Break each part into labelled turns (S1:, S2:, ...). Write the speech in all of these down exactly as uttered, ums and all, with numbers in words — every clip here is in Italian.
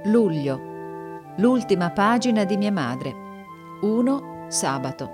S1: Luglio. L'ultima pagina di mia madre. uno Sabato.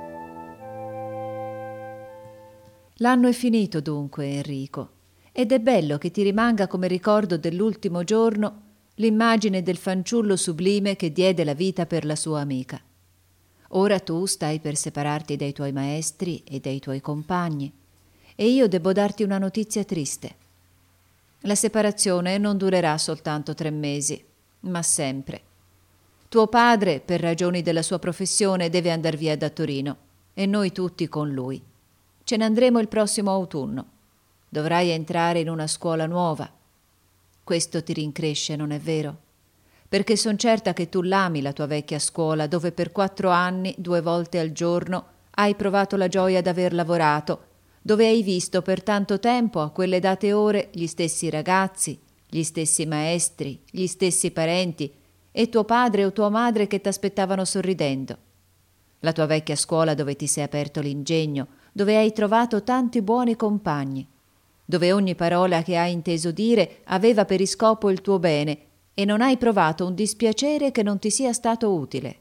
S1: L'anno è finito dunque, Enrico, ed è bello che ti rimanga come ricordo dell'ultimo giorno l'immagine del fanciullo sublime che diede la vita per la sua amica. Ora tu stai per separarti dai tuoi maestri e dai tuoi compagni, e io debbo darti una notizia triste. La separazione non durerà soltanto tre mesi, ma sempre. Tuo padre, per ragioni della sua professione, deve andar via da Torino, e noi tutti con lui. Ce ne andremo il prossimo autunno. Dovrai entrare in una scuola nuova. Questo ti rincresce, non è vero? Perché son certa che tu l'ami la tua vecchia scuola, dove per quattro anni, due volte al giorno, hai provato la gioia d'aver lavorato, dove hai visto per tanto tempo, a quelle date ore, gli stessi ragazzi, gli stessi maestri, gli stessi parenti, e tuo padre o tua madre che t'aspettavano sorridendo. La tua vecchia scuola dove ti sei aperto l'ingegno, dove hai trovato tanti buoni compagni, dove ogni parola che hai inteso dire aveva per iscopo il tuo bene e non hai provato un dispiacere che non ti sia stato utile.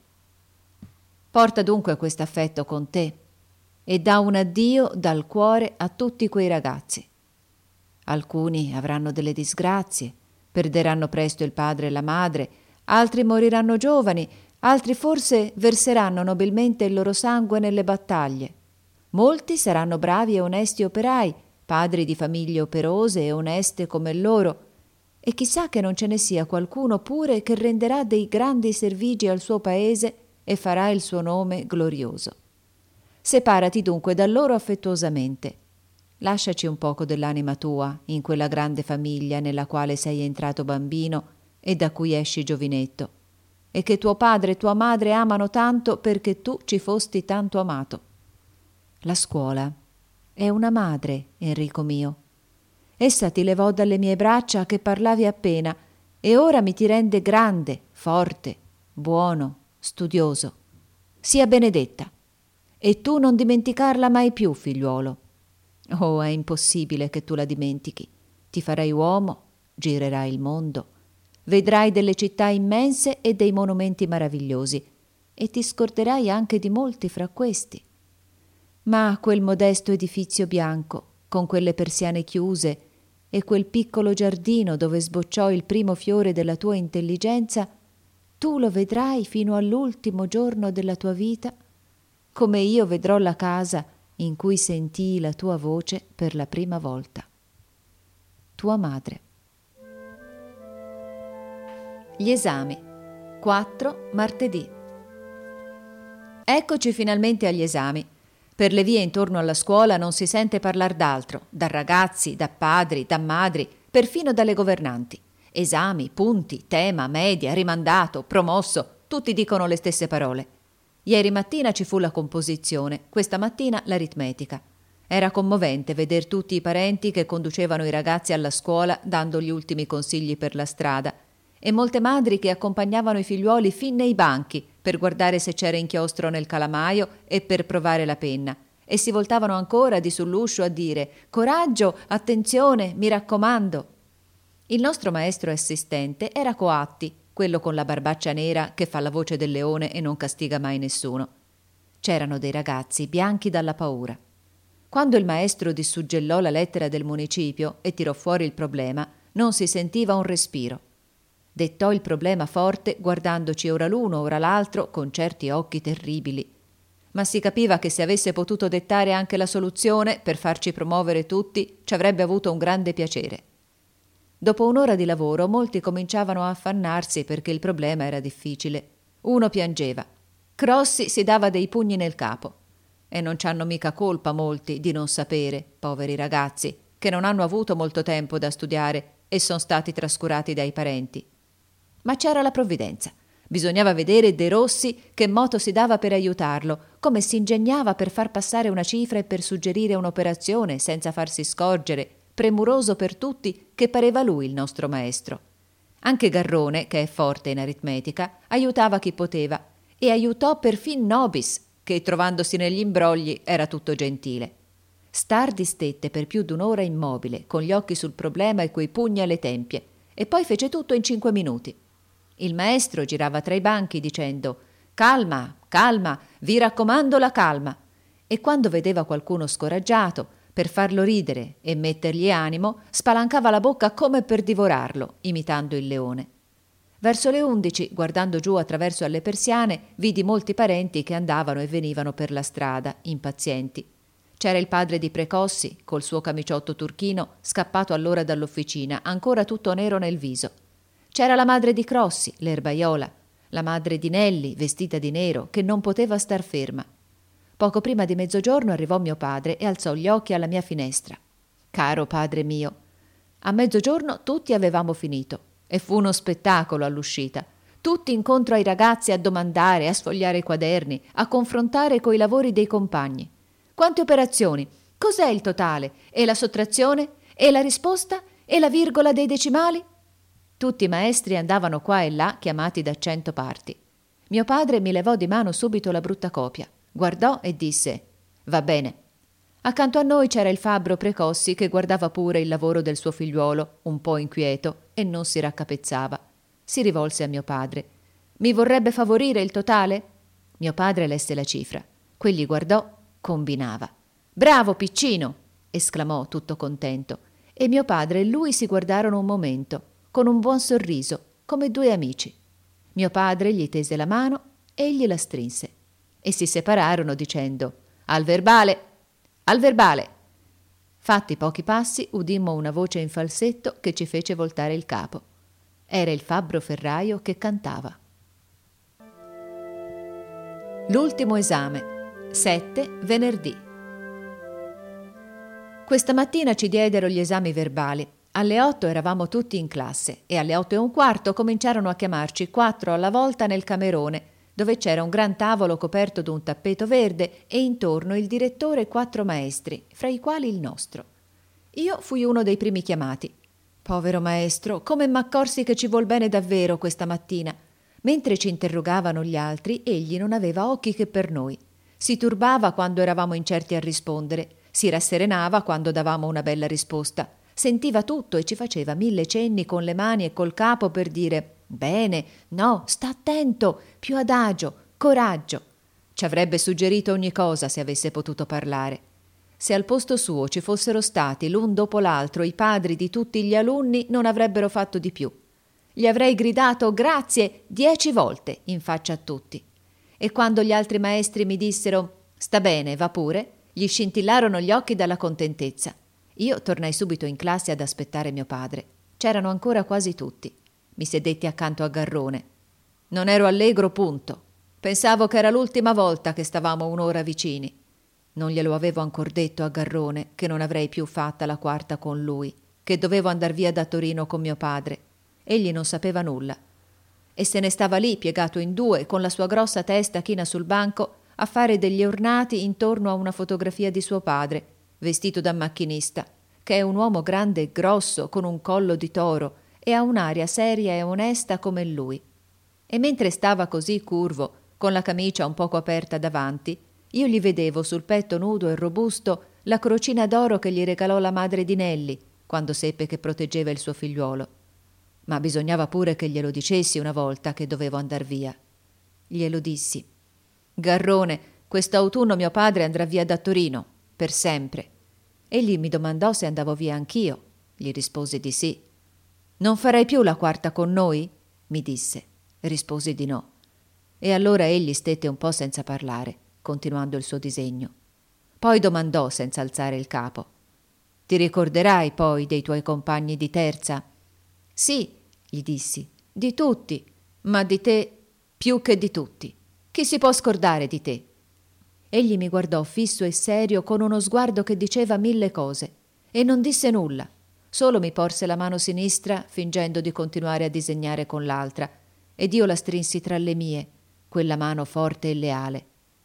S1: Porta dunque quest'affetto con te e dà un addio dal cuore a tutti quei ragazzi. Alcuni avranno delle disgrazie, perderanno presto il padre e la madre, altri moriranno giovani, altri forse verseranno nobilmente il loro sangue nelle battaglie. Molti saranno bravi e onesti operai, padri di famiglie operose e oneste come loro, e chissà che non ce ne sia qualcuno pure che renderà dei grandi servigi al suo paese e farà il suo nome glorioso. Separati dunque da loro affettuosamente. Lasciaci un poco dell'anima tua in quella grande famiglia nella quale sei entrato bambino e da cui esci giovinetto, e che tuo padre e tua madre amano tanto perché tu ci fosti tanto amato. La scuola è una madre, Enrico mio. Essa ti levò dalle mie braccia che parlavi appena e ora mi ti rende grande, forte, buono, studioso. Sia benedetta. E tu non dimenticarla mai più, figliuolo. Oh, è impossibile che tu la dimentichi. Ti farai uomo, girerai il mondo, vedrai delle città immense e dei monumenti meravigliosi e ti scorderai anche di molti fra questi. Ma quel modesto edifizio bianco, con quelle persiane chiuse e quel piccolo giardino dove sbocciò il primo fiore della tua intelligenza, tu lo vedrai fino all'ultimo giorno della tua vita, come io vedrò la casa in cui sentii la tua voce per la prima volta. Tua madre. Gli esami. quattro martedì. Eccoci finalmente agli esami. Per le vie intorno alla scuola non si sente parlar d'altro, da ragazzi, da padri, da madri, perfino dalle governanti. Esami, punti, tema, media, rimandato, promosso, tutti dicono le stesse parole. Ieri mattina ci fu la composizione, questa mattina l'aritmetica. Era commovente veder tutti i parenti che conducevano i ragazzi alla scuola dando gli ultimi consigli per la strada e molte madri che accompagnavano i figliuoli fin nei banchi per guardare se c'era inchiostro nel calamaio e per provare la penna, e si voltavano ancora di sull'uscio a dire «Coraggio, attenzione, mi raccomando». Il nostro maestro assistente era Coatti, quello con la barbaccia nera che fa la voce del leone e non castiga mai nessuno. C'erano dei ragazzi bianchi dalla paura. Quando il maestro dissuggellò la lettera del municipio e tirò fuori il problema, non si sentiva un respiro. Dettò il problema forte, guardandoci ora l'uno ora l'altro con certi occhi terribili. Ma si capiva che se avesse potuto dettare anche la soluzione per farci promuovere tutti, ci avrebbe avuto un grande piacere. Dopo un'ora di lavoro molti cominciavano a affannarsi perché il problema era difficile. Uno piangeva. Crossi si dava dei pugni nel capo. E non c'hanno mica colpa molti di non sapere, poveri ragazzi, che non hanno avuto molto tempo da studiare e sono stati trascurati dai parenti. Ma c'era la provvidenza. Bisognava vedere De Rossi che moto si dava per aiutarlo, come si ingegnava per far passare una cifra e per suggerire un'operazione senza farsi scorgere, premuroso per tutti, che pareva lui il nostro maestro. Anche Garrone, che è forte in aritmetica, aiutava chi poteva, e aiutò perfin Nobis, che trovandosi negli imbrogli era tutto gentile. Stardi stette per più d'un'ora immobile, con gli occhi sul problema e coi pugni alle tempie, e poi fece tutto in cinque minuti. Il maestro girava tra i banchi dicendo «Calma, calma, vi raccomando la calma». E quando vedeva qualcuno scoraggiato, per farlo ridere e mettergli animo, spalancava la bocca come per divorarlo, imitando il leone. Verso le undici, guardando giù attraverso alle persiane, vidi molti parenti che andavano e venivano per la strada, impazienti. C'era il padre di Precossi, col suo camiciotto turchino, scappato allora dall'officina, ancora tutto nero nel viso. C'era la madre di Crossi, l'erbaiola, la madre di Nelli, vestita di nero, che non poteva star ferma. Poco prima di mezzogiorno arrivò mio padre e alzò gli occhi alla mia finestra. Caro padre mio, a mezzogiorno tutti avevamo finito. E fu uno spettacolo all'uscita. Tutti incontro ai ragazzi a domandare, a sfogliare i quaderni, a confrontare coi lavori dei compagni. Quante operazioni? Cos'è il totale? E la sottrazione? E la risposta? E la virgola dei decimali? Tutti i maestri andavano qua e là, chiamati da cento parti. Mio padre mi levò di mano subito la brutta copia, guardò e disse «Va bene». Accanto a noi c'era il fabbro Precossi che guardava pure il lavoro del suo figliuolo, un po' inquieto, e non si raccapezzava. Si rivolse a mio padre. «Mi vorrebbe favorire il totale?» Mio padre lesse la cifra. Quegli guardò, combinava. «Bravo, piccino!» esclamò tutto contento. E mio padre e lui si guardarono un momento, con un buon sorriso, come due amici. Mio padre gli tese la mano e egli la strinse. E si separarono dicendo «Al verbale! Al verbale!» Fatti pochi passi, udimmo una voce in falsetto che ci fece voltare il capo. Era il fabbro ferraio che cantava. L'ultimo esame. sette venerdì. Questa mattina ci diedero gli esami verbali. Alle otto eravamo tutti in classe e alle otto e un quarto cominciarono a chiamarci quattro alla volta nel camerone, dove c'era un gran tavolo coperto d'un tappeto verde e intorno il direttore e quattro maestri, fra i quali il nostro. Io fui uno dei primi chiamati. Povero maestro, come m'accorsi che ci vuol bene davvero questa mattina. Mentre ci interrogavano gli altri, egli non aveva occhi che per noi. Si turbava quando eravamo incerti a rispondere, si rasserenava quando davamo una bella risposta, sentiva tutto e ci faceva mille cenni con le mani e col capo per dire «Bene, no, sta attento, più adagio, coraggio». Ci avrebbe suggerito ogni cosa se avesse potuto parlare. Se al posto suo ci fossero stati l'un dopo l'altro i padri di tutti gli alunni, non avrebbero fatto di più. Gli avrei gridato «grazie» dieci volte in faccia a tutti. E quando gli altri maestri mi dissero «sta bene, va pure», gli scintillarono gli occhi dalla contentezza. Io tornai subito in classe ad aspettare mio padre. C'erano ancora quasi tutti. Mi sedetti accanto a Garrone. Non ero allegro, punto. Pensavo che era l'ultima volta che stavamo un'ora vicini. Non glielo avevo ancor detto a Garrone che non avrei più fatta la quarta con lui, che dovevo andar via da Torino con mio padre. Egli non sapeva nulla. E se ne stava lì, piegato in due, con la sua grossa testa china sul banco, a fare degli ornati intorno a una fotografia di suo padre, vestito da macchinista, che è un uomo grande e grosso, con un collo di toro, e ha un'aria seria e onesta come lui. E mentre stava così curvo, con la camicia un poco aperta davanti, io gli vedevo sul petto nudo e robusto la crocina d'oro che gli regalò la madre di Nelli, quando seppe che proteggeva il suo figliuolo. Ma bisognava pure che glielo dicessi una volta che dovevo andar via. Glielo dissi. «Garrone, quest'autunno mio padre andrà via da Torino, per sempre». Egli mi domandò se andavo via anch'io. Gli risposi di sì. «Non farai più la quarta con noi?» mi disse. Risposi di no. E allora egli stette un po' senza parlare, continuando il suo disegno. Poi domandò senza alzare il capo. «Ti ricorderai poi dei tuoi compagni di terza?» «Sì», gli dissi, «di tutti, ma di te più che di tutti. Chi si può scordare di te?» Egli mi guardò fisso e serio con uno sguardo che diceva mille cose e non disse nulla, solo mi porse la mano sinistra fingendo di continuare a disegnare con l'altra ed io la strinsi tra le mie, quella mano forte e leale.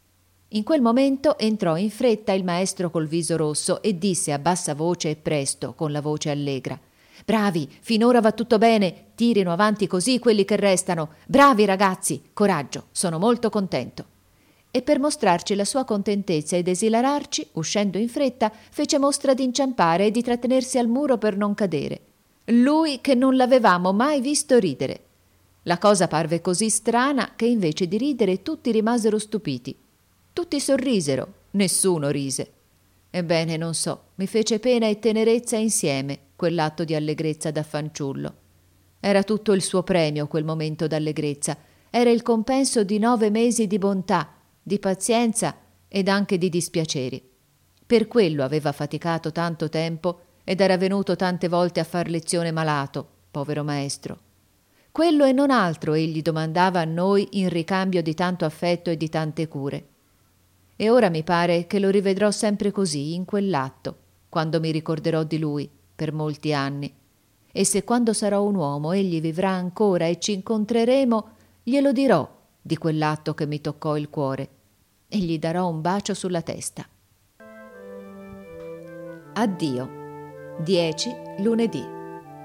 S1: In quel momento entrò in fretta il maestro col viso rosso e disse a bassa voce e presto, con la voce allegra: «Bravi, finora va tutto bene, tirino avanti così quelli che restano. Bravi ragazzi, coraggio, sono molto contento». E per mostrarci la sua contentezza ed esilararci, uscendo in fretta, fece mostra di inciampare e di trattenersi al muro per non cadere. Lui che non l'avevamo mai visto ridere. La cosa parve così strana che invece di ridere tutti rimasero stupiti. Tutti sorrisero, nessuno rise. Ebbene, non so, mi fece pena e tenerezza insieme quell'atto di allegrezza da fanciullo. Era tutto il suo premio quel momento d'allegrezza, era il compenso di nove mesi di bontà, di pazienza ed anche di dispiaceri. Per quello aveva faticato tanto tempo ed era venuto tante volte a far lezione malato, povero maestro. Quello e non altro egli domandava a noi in ricambio di tanto affetto e di tante cure. E ora mi pare che lo rivedrò sempre così, in quell'atto, quando mi ricorderò di lui, per molti anni. E se quando sarò un uomo egli vivrà ancora e ci incontreremo, glielo dirò di quell'atto che mi toccò il cuore e gli darò un bacio sulla testa. Addio. dieci lunedì.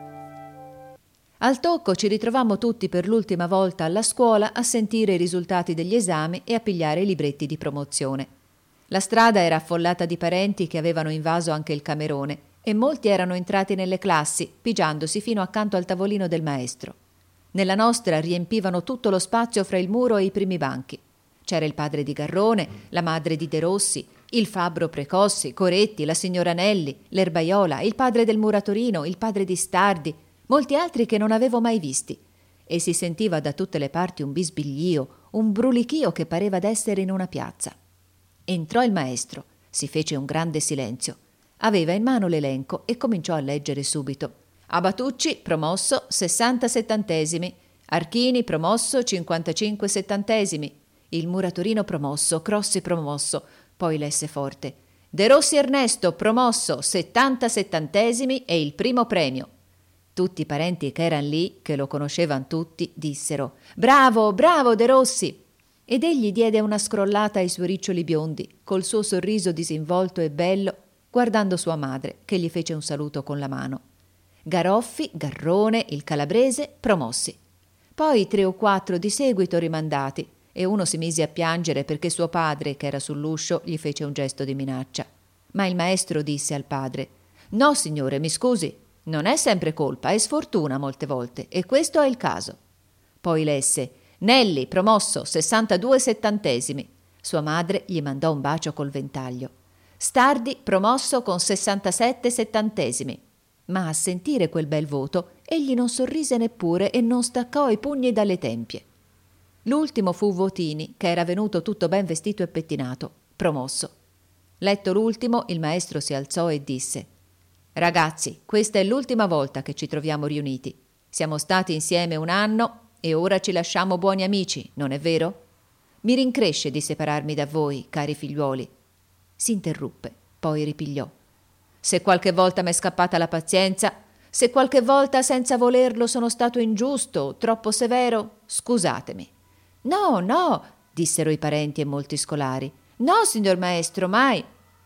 S1: Al tocco ci ritrovammo tutti per l'ultima volta alla scuola a sentire i risultati degli esami e a pigliare i libretti di promozione. La strada era affollata di parenti che avevano invaso anche il camerone e molti erano entrati nelle classi, pigiandosi fino accanto al tavolino del maestro. Nella nostra riempivano tutto lo spazio fra il muro e i primi banchi. C'era il padre di Garrone, la madre di De Rossi, il fabbro Precossi, Coretti, la signora Nelli, l'erbaiola, il padre del muratorino, il padre di Stardi, molti altri che non avevo mai visti, e si sentiva da tutte le parti un bisbiglio, un brulichio che pareva d'essere in una piazza. Entrò il maestro, si fece un grande silenzio. Aveva in mano l'elenco e cominciò a leggere subito. Abatucci, promosso, sessanta settantesimi. Archini, promosso, cinquantacinque settantesimi. Il muratorino promosso, Crossi promosso. Poi lesse forte. De Rossi Ernesto, promosso, settanta settantesimi e il primo premio. Tutti i parenti che eran lì, che lo conoscevan tutti, dissero «Bravo, bravo De Rossi!» Ed egli diede una scrollata ai suoi riccioli biondi, col suo sorriso disinvolto e bello, guardando sua madre, che gli fece un saluto con la mano. Garoffi, Garrone, il calabrese, promossi. Poi tre o quattro di seguito rimandati, e uno si mise a piangere perché suo padre, che era sull'uscio, gli fece un gesto di minaccia. Ma il maestro disse al padre «No, signore, mi scusi, non è sempre colpa, è sfortuna molte volte, e questo è il caso». Poi lesse «Nelli, promosso, sessantadue settantesimi». Sua madre gli mandò un bacio col ventaglio. Stardi, promosso con sessantasette settantesimi. Ma a sentire quel bel voto, egli non sorrise neppure e non staccò i pugni dalle tempie. L'ultimo fu Votini, che era venuto tutto ben vestito e pettinato, promosso. Letto l'ultimo, il maestro si alzò e disse «Ragazzi, questa è l'ultima volta che ci troviamo riuniti. Siamo stati insieme un anno e ora ci lasciamo buoni amici, non è vero? Mi rincresce di separarmi da voi, cari figliuoli». Si interruppe, poi ripigliò. «Se qualche volta m'è scappata la pazienza, se qualche volta senza volerlo sono stato ingiusto, troppo severo, scusatemi». «No, no», dissero i parenti e molti scolari. «No, signor maestro, mai».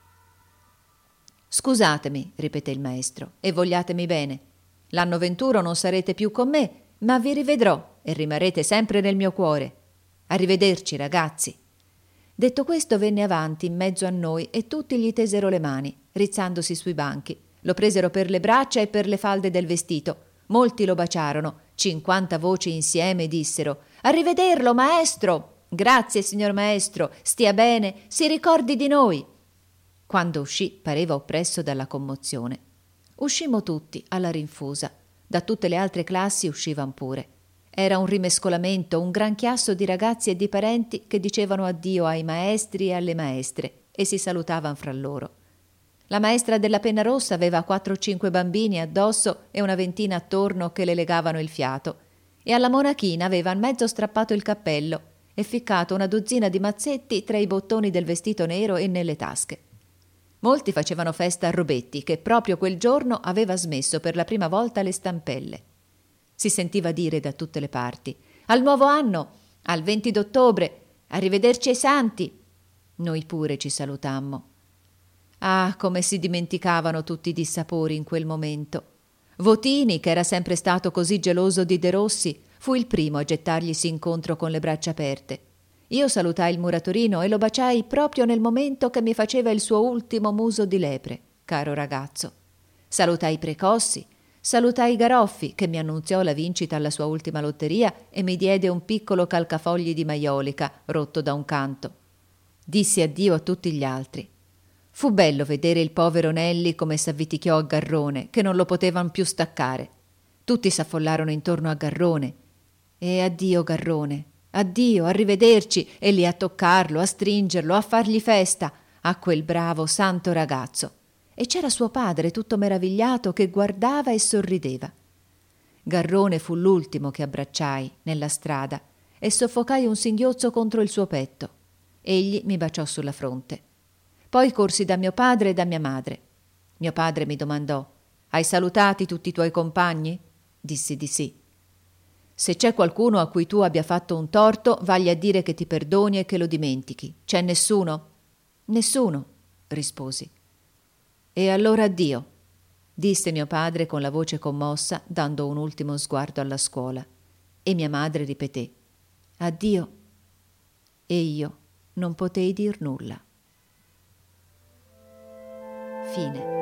S1: «Scusatemi», ripeté il maestro, «e vogliatemi bene. L'anno venturo non sarete più con me, ma vi rivedrò e rimarrete sempre nel mio cuore. Arrivederci, ragazzi». Detto questo venne avanti in mezzo a noi e tutti gli tesero le mani, rizzandosi sui banchi. Lo presero per le braccia e per le falde del vestito. Molti lo baciarono. Cinquanta voci insieme dissero «Arrivederlo, maestro!» «Grazie, signor maestro, stia bene, si ricordi di noi». Quando uscì pareva oppresso dalla commozione. Uscimmo tutti alla rinfusa. Da tutte le altre classi uscivan pure. Era un rimescolamento, un gran chiasso di ragazzi e di parenti che dicevano addio ai maestri e alle maestre e si salutavan fra loro. La maestra della penna rossa aveva quattro o cinque bambini addosso e una ventina attorno che le legavano il fiato, e alla monachina avevan mezzo strappato il cappello e ficcato una dozzina di mazzetti tra i bottoni del vestito nero e nelle tasche. Molti facevano festa a Robetti, che proprio quel giorno aveva smesso per la prima volta le stampelle. Si sentiva dire da tutte le parti «Al nuovo anno! Al venti d'ottobre! Arrivederci ai santi!» Noi pure ci salutammo. Ah, come si dimenticavano tutti i dissapori in quel momento. Votini, che era sempre stato così geloso di De Rossi, fu il primo a gettarglisi incontro con le braccia aperte. Io salutai il muratorino e lo baciai proprio nel momento che mi faceva il suo ultimo muso di lepre, caro ragazzo. Salutai Precossi, Salutai Garoffi, che mi annunziò la vincita alla sua ultima lotteria e mi diede un piccolo calcafogli di maiolica rotto da un canto. Dissi addio a tutti gli altri. Fu bello vedere il povero Nelli come s'avviticchiò a Garrone, che non lo potevan più staccare. Tutti s'affollarono intorno a Garrone. E addio Garrone, addio, arrivederci, e lì a toccarlo, a stringerlo, a fargli festa, a quel bravo santo ragazzo. E c'era suo padre tutto meravigliato che guardava e sorrideva. Garrone fu l'ultimo che abbracciai nella strada e soffocai un singhiozzo contro il suo petto. Egli mi baciò sulla fronte. Poi corsi da mio padre e da mia madre. Mio padre mi domandò: «Hai salutati tutti i tuoi compagni?» Dissi di sì. «Se c'è qualcuno a cui tu abbia fatto un torto, vagli a dire che ti perdoni e che lo dimentichi. C'è nessuno?» «Nessuno», risposi. «E allora addio», disse mio padre con la voce commossa, dando un ultimo sguardo alla scuola. E mia madre ripeté: «Addio». E io non potei dir nulla. Fine.